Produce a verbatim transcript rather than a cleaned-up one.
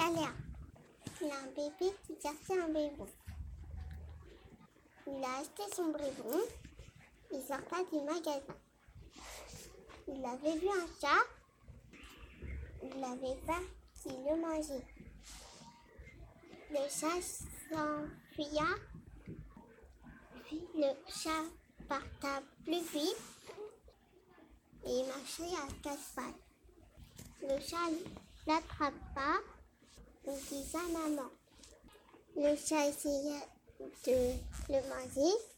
galère. Il a un bébé qui cherchait un biberon. Il a acheté son biberon. Il sortait du magasin. Il avait vu un chat. Il avait peur qu'il le mangeait. Le chat s'enfuya. Puis le chat parta plus vite et il marchait à quatre pattes. Le chat l'attrapa et dit à maman. Le chat essayait de le manger.